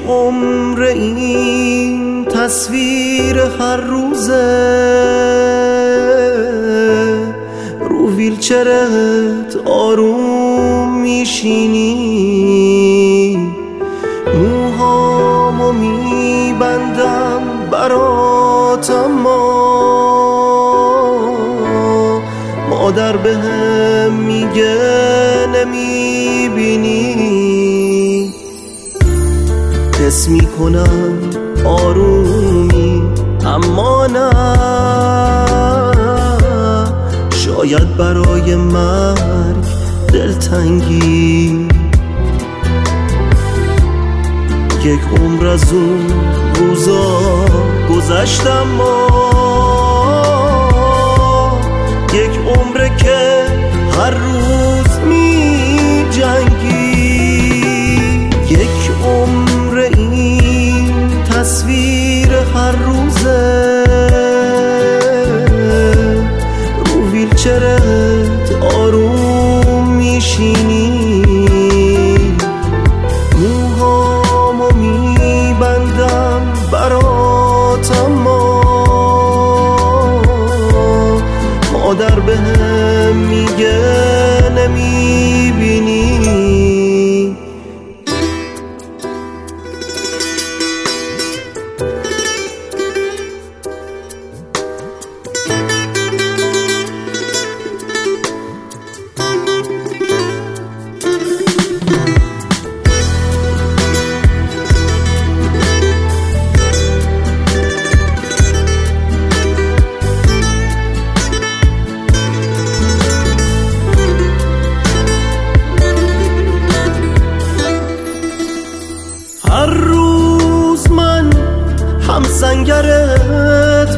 عمر این تصویر هر روزه رو ویلچرت آروم میشینی، موهامو میبندم برات اما مادر بهم میگه نمیبینی. حس میکنم آرومی اما نه، شاید برای مرگ دلتنگی. یک عمر از اون روزا گذشتم ما، یک عمره که هر روز می جنگی. یک عمر این تصویر هر روزه رو ویلچرت آروم میشینی، موهامو میبندم برات اما مادر بهم میگه نمیبینی. هر روز من همسنگرت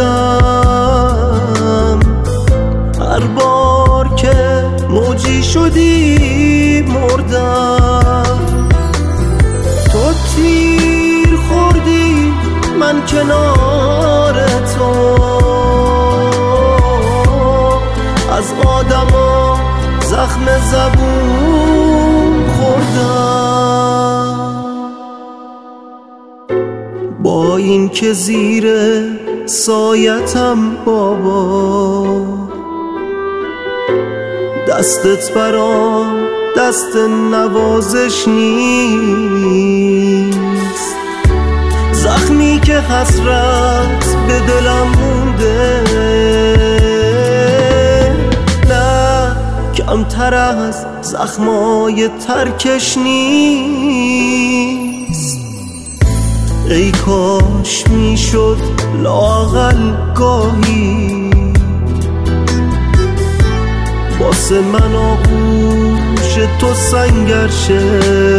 بودم، هر بار که موجی شدی مردم. تو تیر خوردی من کنار تو، از آدما زخم زبون خوردم. با این که زیر سایتم بابا، دستت برام دست نوازش نیست. زخمی که حسرت به دلم مونده، نه کمتر از زخمای ترکش نیست. ای کاش میشد لااقل گاهی واسه من آغوش تو سنگر شه.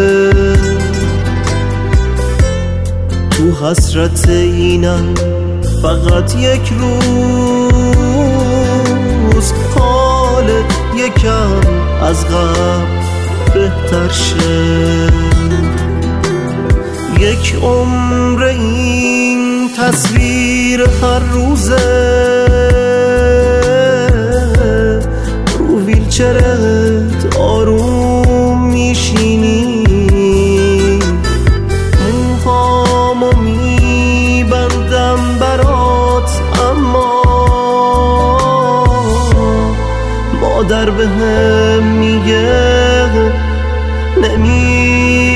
تو حسرت اینم فقط یک روز حالت یکم از قبل بهتر شه. یک عمر این تصویر هر روزه رو ویلچرت آروم میشینی، موهامو میبندم برات اما مادر بهم میگه نمی